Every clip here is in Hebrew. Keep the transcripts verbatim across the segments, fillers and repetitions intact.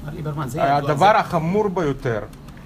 הדבר החמור ביותר,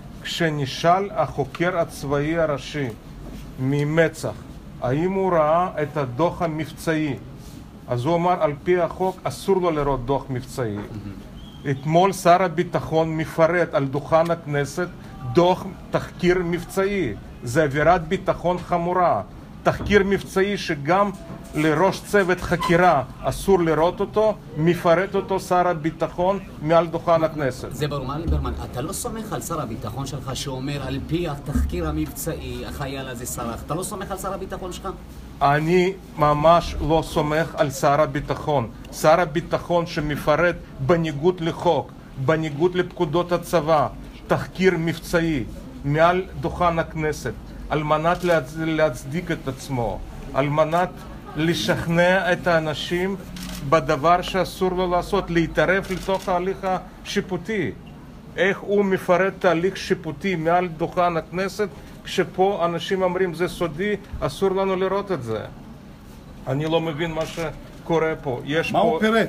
כשנשאל החוקר הצבאי הראשי ממצ"ח, האם הוא ראה את הדוח המבצעי, אז הוא אמר, על פי החוק אסור לו לראות דוח מבצעי. אתמול שר הביטחון מפרט על דוכן הכנסת דוח תחקיר מבצעי. זה עבירת ביטחון חמורה. תחקיר מבצעי שגם לראש צוות חקירה אסור לראות אותו, מפרט אותו שר הביטחון מעל דוכן הכנסת. זה ברור, מה ליברמן, אתה לא סומך על שר הביטחון שלך שאומר על פי התחקיר המבצעי החייל הזה סרח, אתה לא סומך על שר הביטחון שלך? אני ממש לא סומך על שר הביטחון. שר הביטחון שמפרט בניגוד לחוק, בניגוד לפקודות הצבא, תחקיר מבצעי מעל דוכן הכנסת, על מנת להצדיק את עצמו, על מנת לשכנע את האנשים בדבר שאסור לו לעשות, להתערב לתוך ההליך השיפוטי. איך הוא מפרט תהליך שיפוטי מעל דוכן הכנסת, כשפה אנשים אומרים זה סודי, אסור לנו לראות את זה. אני לא מבין מה שקורה פה. יש מה פה... הוא פירט?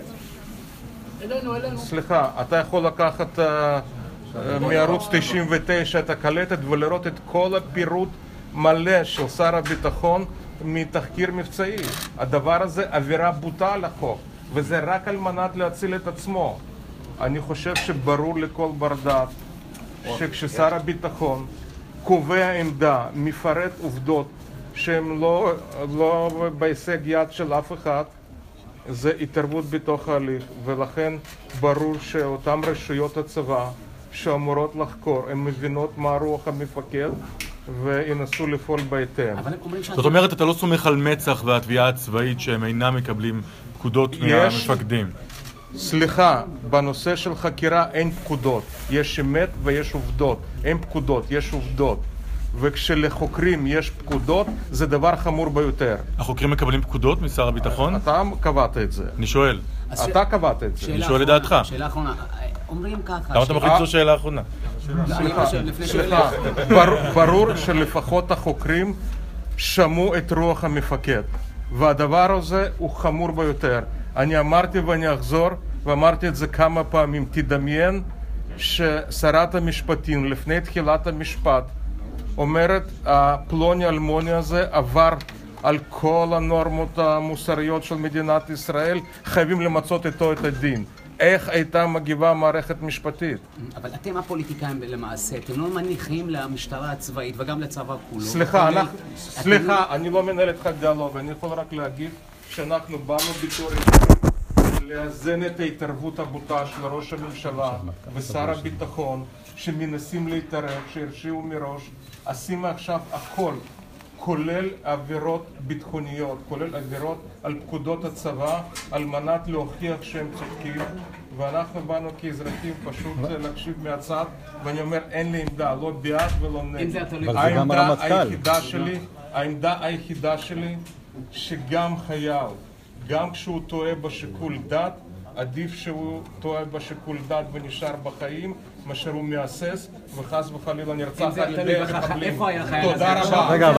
אלינו, אלינו. סליחה, אתה יכול לקחת uh, uh, מערוץ תשעים ותשע את הקלטת ולראות את כל הפירוט מלא של שר הביטחון מתחקיר מבצעי. הדבר הזה עבירה בוטה על החוק, וזה רק על מנת להציל את עצמו. אני חושב שברור לכל בר דעת שכששר הביטחון קובע עמדה, מפרט עובדות שהן לא, לא בהישג יד של אף אחד, זה התערבות בתוך ההליך, ולכן ברור שאותן רשויות הצבא שאמורות לחקור, הן מבינות מה רוח המפקד וינסו לפעול בהתאם. זאת אומרת, אתה לא סומך על מצ"ח והתביעה הצבאית שהם אינם מקבלים פקודות מהמפקדים? סליחה, בנושא של חקירה אין פקודות, יש אמת ויש עובדות, אין פקודות, יש עובדות. וכשלחוקרים יש פקודות, זה דבר חמור ביותר. החוקרים מקבלים פקודות משר הביטחון? אתה קבעת את זה. אני שואל. אתה קבעת את זה. אני שואל לדעתך. שאלה אחרונה, אומרים ככה... למה אתה מחליט זו שאלה אחרונה? סליחה, סליחה. ברור שלפחות החוקרים שמעו את רוח המפקד, והדבר הזה הוא חמור ביותר. אני אמרתי ואני אחזור, ואמרתי את זה כמה פעמים, תדמיין ששרת המשפטים לפני תחילת המשפט אומרת, הפלוני אלמוני הזה עבר על כל הנורמות המוסריות של מדינת ישראל, חייבים למצות איתו את הדין. איך הייתה מגיבה מערכת משפטית? אבל אתם הפוליטיקאים למעשה, אתם לא מניחים למשטרה הצבאית וגם לצבא כולו. סליחה, אנחנו, סליחה, אני לא מנהל איתך דיאלוג, אני יכול רק להגיד שאנחנו באנו בתור לאזן את ההתערבות הבוטה של ראש הממשלה ושר הביטחון שמנסים להתערב, שהרשיעו מראש. עשינו עכשיו הכל, כולל עבירות ביטחוניות, כולל עבירות על פקודות הצבא, על מנת להוכיח שהם צודקים, ואנחנו באנו כאזרחים פשוט להקשיב מהצד, ואני אומר, אין לי עמדה, לא בעד ולא נגד. העמדה היחידה שלי, העמדה היחידה שלי, שגם חייל, גם כשהוא טועה בשיקול דת, עדיף שהוא טועה בשיקול דת ונשאר בחיים, מאשר הוא מהסס וחס וחלילה נרצח על ידי מחבלים. תודה רבה.